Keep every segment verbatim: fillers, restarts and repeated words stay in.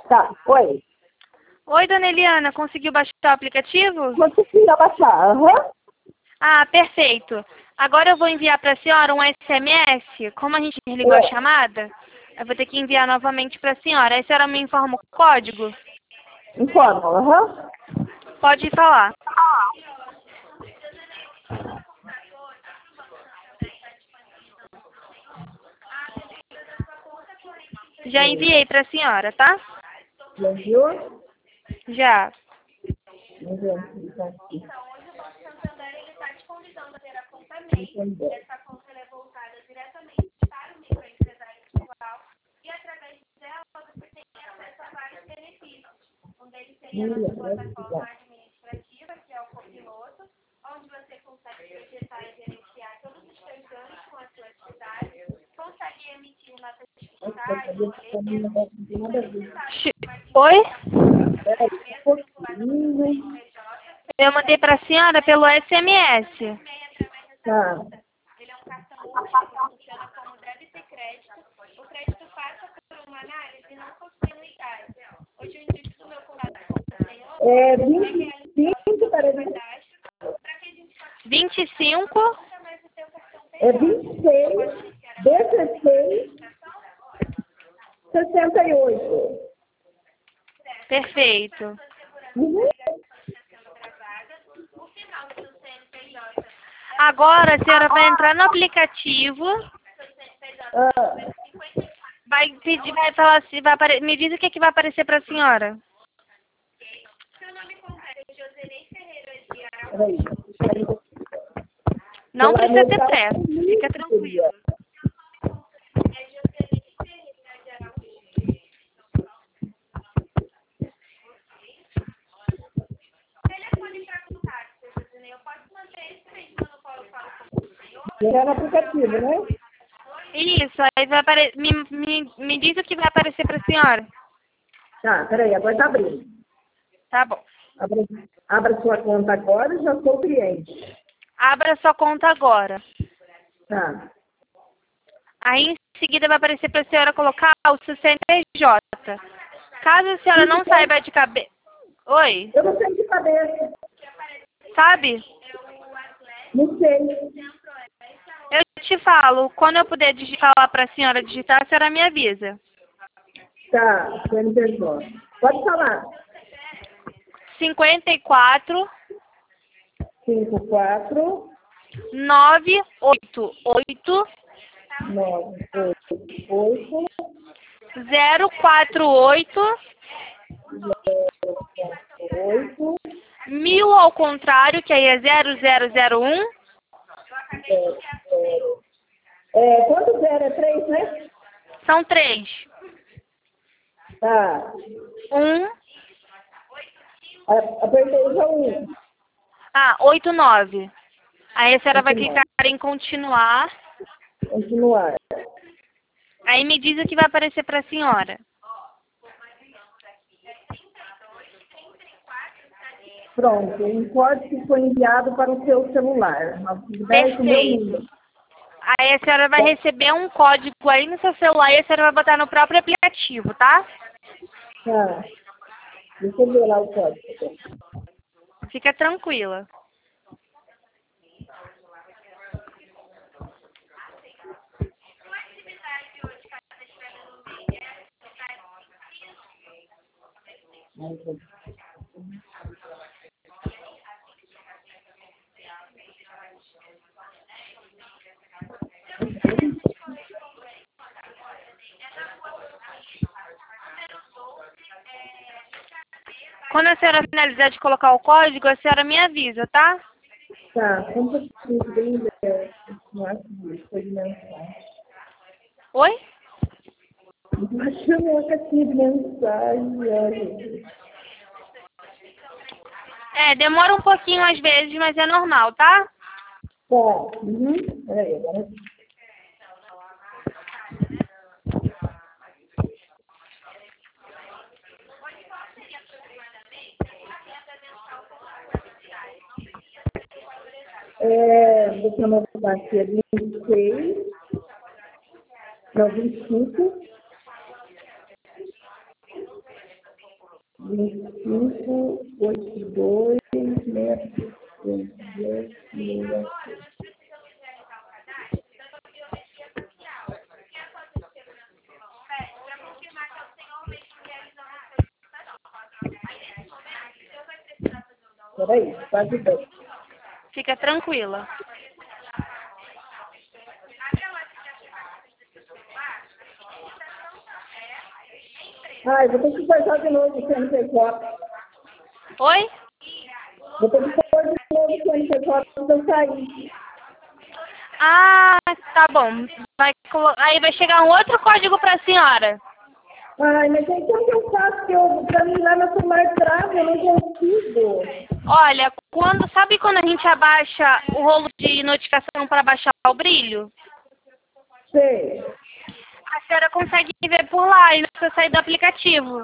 Tá, oi. Oi, dona Eliana, conseguiu baixar o aplicativo? Consegui abaixar, aham. Ah, perfeito. Agora eu vou enviar para a senhora um S M S. Como a gente desligou a É, chamada, eu vou ter que enviar novamente para a senhora. Aí a senhora me informa o código? informa, aham. Pode falar. Já enviei para a senhora, tá? Já viu? Já. Vamos ver se tá aqui. Entendeu. Hum, parece que dá. Nossa, eu sabia que pra mim não vai ter nada a ver. Oi? Peraí, um pouquinho. Eu mandei para a senhora pelo S M S. Tá. É vinte e cinco, peraí. vinte e cinco. É vinte e seis, dezesseis, sessenta e oito. Perfeito. Uhum. Agora a senhora vai entrar no aplicativo, Ah, vai pedir, vai falar assim, vai apare... me diz o que, é que vai aparecer para a senhora. peraí. Peraí. Não Ela precisa não ter tá pressa, fica comigo. tranquilo. É no aplicativo, né? Isso, aí vai apare... me, me, me diz o que vai aparecer para a senhora. Tá, peraí, agora tá abrindo. Tá bom. Abra, abra sua conta agora e já sou cliente. Abra sua conta agora. Tá. Aí em seguida vai aparecer para a senhora colocar o seu C N P J. Caso a senhora não saiba de cabeça... Oi? Eu não sei de cabeça. Sabe? Não sei. Eu te falo, quando eu puder digi- falar para a senhora digitar, a senhora me avisa. Tá, C N P J. Pode falar. cinquenta e quatro, cinco quatro nove oito oito, nove oito oito zero quatro oito, oito mil ao contrário, que aí é zero zero zero um, zero zero. É, quanto zero é três, né? são três. Tá. um, A- Apertei já um. ah, oito nove. Aí a senhora vai Continuar. clicar em continuar. Continuar. Aí me diz o que vai aparecer para a senhora. Pronto. Um código foi enviado para o seu celular. nove dez, o meu Perfeito. número. Aí a senhora vai receber um código aí no seu celular e a senhora vai botar no próprio aplicativo, tá? Tá. Deixa eu ver lá o código. Fica tranquila. Quando a senhora finalizar de colocar o código, a senhora me avisa, tá? Tá. Compartilhe bem breve. Não acho que foi de mensagem. Oi? Baixa minha caixinha de mensagem. Olha. É, demora um pouquinho às vezes, mas é normal, tá? Tá. Uhum. Peraí, agora. É, deixa eu anotar aqui, é vinte e seis, não, vinte e cinco, vinte e cinco, oitenta e dois, sessenta e dois. Peraí, quase bem. Fica tranquila. Ai, vou ter que fazer de novo o C N P J. Oi? Vou ter que fazer de novo o C N P J quando eu sair. Ah, tá bom. Vai colo... Aí vai chegar um outro código para a senhora. Ai, mas aí como que eu faço? Que eu, pra mim lá no celular trava, eu não consigo. Olha, quando, sabe quando a gente abaixa o rolo de notificação para baixar o brilho? Sei. A senhora consegue ver por lá e não precisa sair do aplicativo.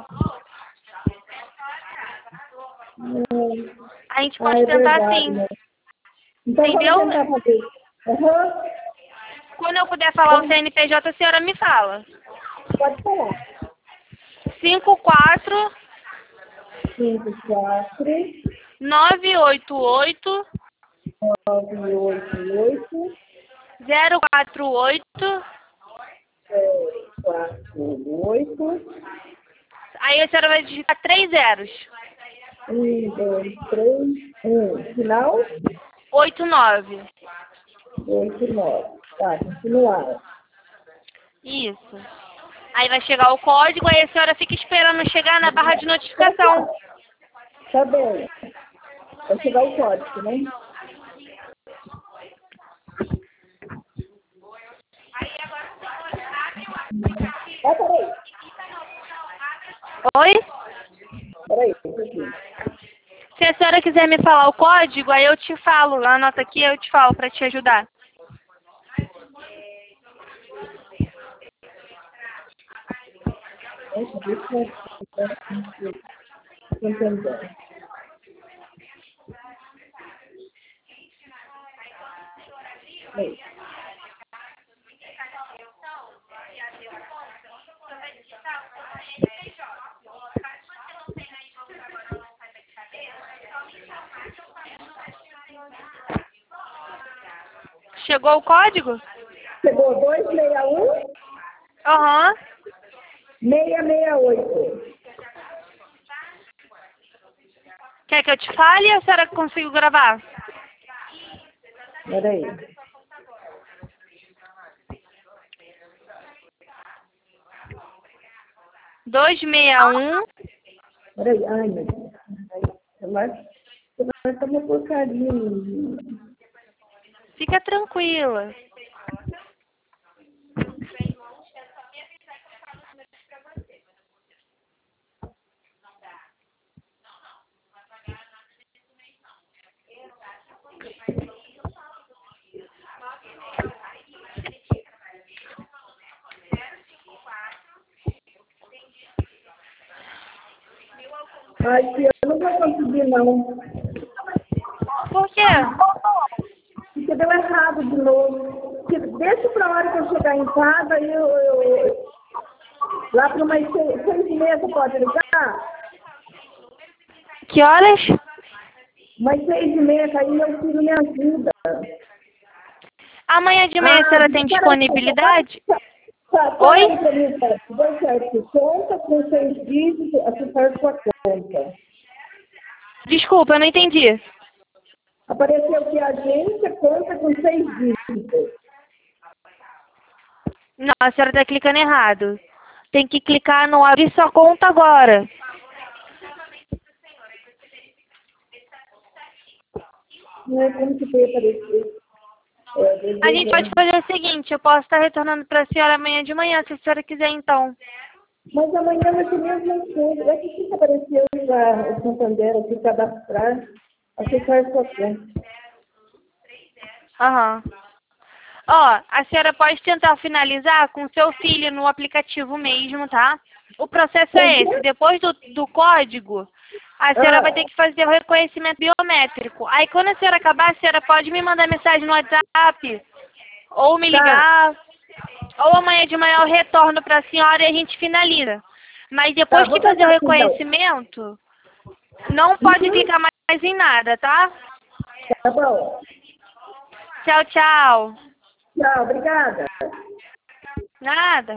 Hum. A gente Ah, pode é tentar verdade, assim. né? Então Entendeu? vamos tentar fazer. Aham. Quando eu puder falar o C N P J, a senhora me fala. Pode falar. cinco quatro cinco, quatro, nove oito oito nove, oito, oito, zero quatro oito. zero, quatro, oito, Aí a senhora vai digitar três zeros. um, dois, três, um. Final? oito nove. Oito, nove. Tá, continuar. Isso. Aí vai chegar o código, aí a senhora fica esperando chegar na barra de notificação. Tá bem. Vai chegar o código, né? Ah, peraí. Oi? Peraí, um pouquinho. Se a senhora quiser me falar o código, aí eu te falo. Anota aqui, eu te falo para te ajudar. Nossa, deixa eu entender. Aí. Chegou o código? Chegou dois seis um, Aham. seis seis oito. Quer que eu te fale ou a senhora consigo gravar? Peraí. dois seis um. Peraí. Ai, meu Deus. Celular, celular tá uma porcaria. Fica tranquila. Ai, tia, eu não vou conseguir, não. Por quê? Porque deu errado de novo. Porque deixa pra hora que eu chegar em casa, eu, eu lá para umas seis, seis e meia, você pode ligar? Que horas? Umas seis e meia, que aí meu filho me ajuda. Amanhã de manhã a senhora tem disponibilidade? Oi? Dois certo, conta com seis dígitos, acessar sua conta. Desculpa, eu não entendi. Apareceu que a agência conta com seis dígitos. Não, a senhora está clicando errado. Tem que clicar no abrir sua conta agora. Não é como que veio aparecer. É, A gente pode fazer o seguinte, eu posso estar retornando para a senhora amanhã de manhã, se a senhora quiser então. Mas amanhã vai ser mesmo coisa. É que apareceu lá o Santander, aqui cadastrar, acessar sua conta. Aham. Ó, a senhora pode tentar finalizar com seu filho no aplicativo mesmo, tá? O processo é esse. Depois do, do código, a senhora Ah. vai ter que fazer o reconhecimento biométrico. Aí, quando a senhora acabar, a senhora pode me mandar mensagem no WhatsApp, ou me ligar, tá. Ou amanhã de manhã eu retorno para a senhora e a gente finaliza. Mas depois Tá, que vou fazer o fazer assim, então. reconhecimento, Não pode clicar mais em nada, tá? Tá bom. Tchau, tchau. Tchau, obrigada. Nada.